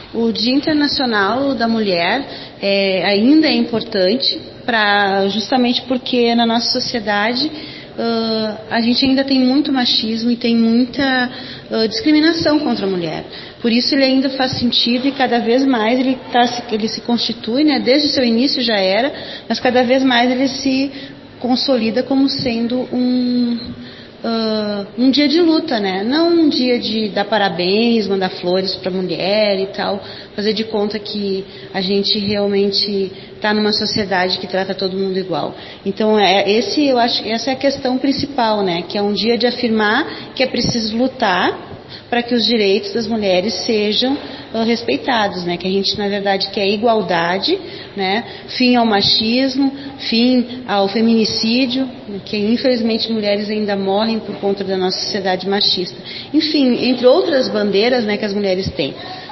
O Dia Internacional da Mulher ainda é importante, justamente porque na nossa sociedade a gente ainda tem muito machismo e tem muita discriminação contra a mulher. Por isso ele ainda faz sentido e cada vez mais ele se constitui, né? Desde o seu início já era, mas cada vez mais ele se consolida como sendo um dia de luta, né? Não um dia de dar parabéns, mandar flores para a mulher e tal, fazer de conta que a gente realmente está numa sociedade que trata todo mundo igual. Então eu acho que essa é a questão principal, né? Que é um dia de afirmar que é preciso lutar para que os direitos das mulheres sejam respeitados, né? Que a gente na verdade quer igualdade, né? Fim ao machismo, fim ao feminicídio, que infelizmente mulheres ainda morrem por conta da nossa sociedade machista. Enfim, entre outras bandeiras, né, que as mulheres têm.